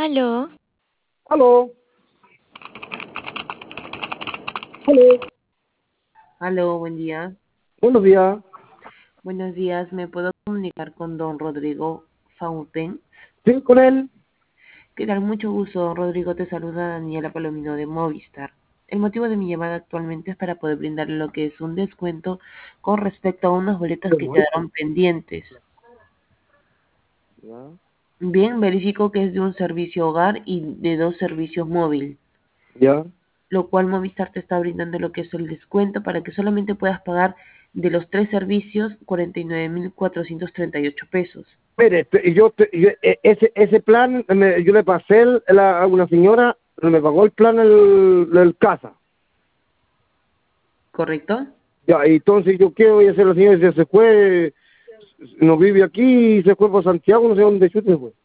Aló, Aló, aló, Aló, buen día. buenos días. Buenos días, ¿me puedo comunicar con don Rodrigo Fountain? Sí, con él. ¿Qué tal? Mucho gusto, don Rodrigo. Te saluda Daniela Palomino de Movistar. El motivo de mi llamada actualmente es para poder brindarle lo que es un descuento con respecto a unas boletas que Demuestra. quedaron pendientes. Ya, Bien, verifico que es de un servicio hogar y de dos servicios móvil, ya. lo cual Movistar te está brindando lo que es el descuento para que solamente puedas pagar de los tres servicios 49.438 pesos. Mire, ese plan, yo le pasé a una señora, me pagó el plan el casa. ¿Correcto? Ya, y entonces yo quiero voy a hacer la señora, se fue, no vive aquí, se fue por Santiago, no sé dónde se fue.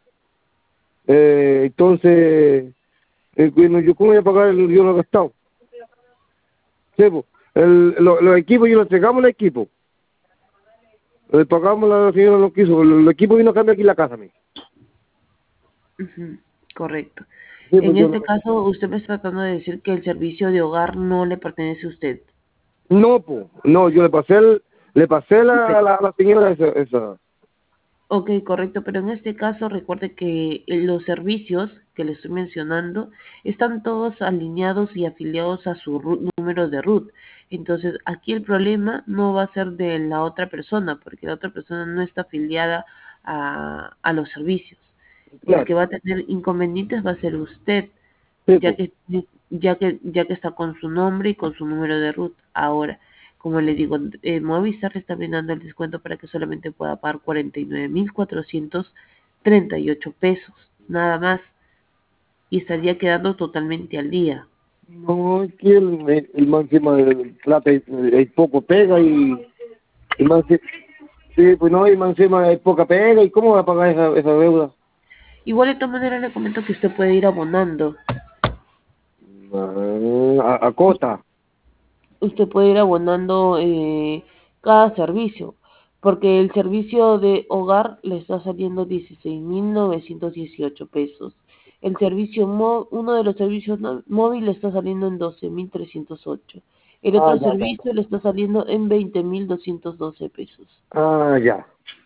Entonces, bueno, yo cómo voy a pagar, yo lo he gastado. Sí, pues, los equipos, yo le entregamos el equipo. Le pagamos, la señora no quiso, el equipo vino a cambiar aquí la casa, me. Ujú, correcto. Sí, En pues yo este caso, usted me está tratando de decir que el servicio de hogar no le pertenece a usted. no, pues, no, yo le pasé la señora esa. Ok, correcto, pero en este caso recuerde que los servicios que le estoy mencionando están todos alineados y afiliados a su número de root. Entonces, aquí el problema no va a ser de la otra persona, porque la otra persona no está afiliada a los servicios. El que Claro, va a tener inconvenientes va a ser usted, sí, ya pues, que, ya que está con su nombre y con su número de root. Ahora, como le digo, Movistar le está brindando el descuento para que solamente pueda pagar 49.438 pesos, nada más, y estaría quedando totalmente al día. no, es que el man encima del plata hay poco pega y man, sí, pues no, y man encima hay poca pega y cómo va a pagar esa deuda. Igual de todas maneras le comento que usted puede ir abonando. A cota. Usted puede ir abonando cada servicio, porque el servicio de hogar le está saliendo 16.918 pesos. El servicio uno de los servicios móvil le está saliendo en 12.308. El Ah, otro ya, ya. servicio le está saliendo en 20.212 pesos. Ah, ya,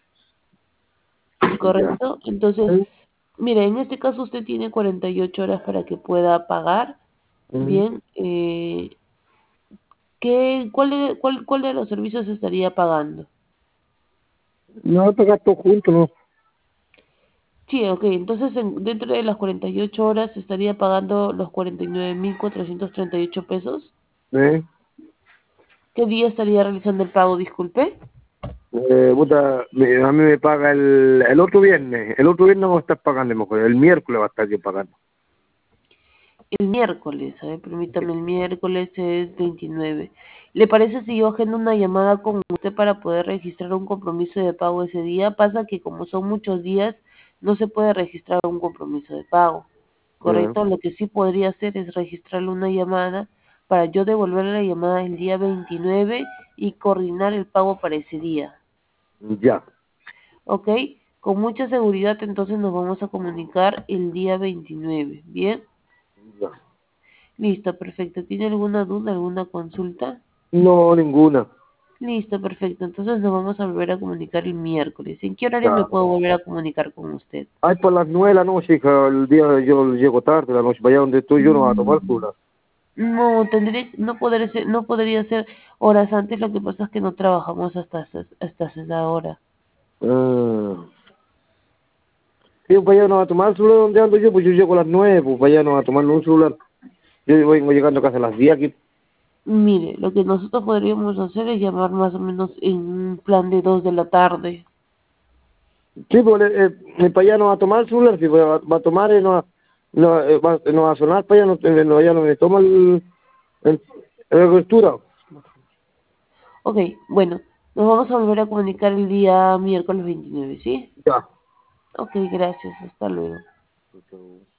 ya. ¿Correcto? Entonces, mire, en este caso usted tiene 48 horas para que pueda pagar. Mm. Bien, cuál de los servicios estaría pagando? No, te gasto junto, ¿no? Sí, ok, entonces dentro de las 48 horas estaría pagando los 49.438 pesos. ¿Eh? ¿Qué día estaría realizando el pago, disculpe? Puta, a mí me paga el otro viernes voy a estar pagando, mejor, el miércoles va a estar yo pagando. El miércoles, a ver, permítame, el miércoles es 29. ¿Le parece si yo agendo una llamada con usted para poder registrar un compromiso de pago ese día? Pasa que como son muchos días, no se puede registrar un compromiso de pago, Ah, ¿correcto? Lo que sí podría hacer es registrarle una llamada para yo devolverle la llamada el día 29 y coordinar el pago para ese día, ya, ¿ok? Con mucha seguridad entonces nos vamos a comunicar el día 29, ¿bien? ya. Listo, perfecto. ¿Tiene alguna duda, alguna consulta? No, ninguna. Listo, perfecto. Entonces nos vamos a volver a comunicar el miércoles. ¿En qué horario me Ya. puedo volver a comunicar con usted? Ay, por las 9 de la noche, hija, el día yo llego tarde, la noche, para allá donde estoy yo no va a tomar Mm, cura. no, no podría ser horas antes. Lo que pasa es que no trabajamos hasta esa hora. Ah. Sí, para allá no va a tomar el celular donde ando yo, pues yo llego a las 9 pues para allá no va a tomar un celular. Yo vengo llegando casi a las 10 aquí. Mire, lo que nosotros podríamos hacer es llamar más o menos en un plan de 2 de la tarde. Sí, pues para allá no va a tomar el celular, si va a tomar, no va a sonar para allá, allá no me toma el, la cobertura. Ok, bueno, nos vamos a volver a comunicar el día miércoles 29, ¿sí? Ya. Ok, gracias. Hasta luego.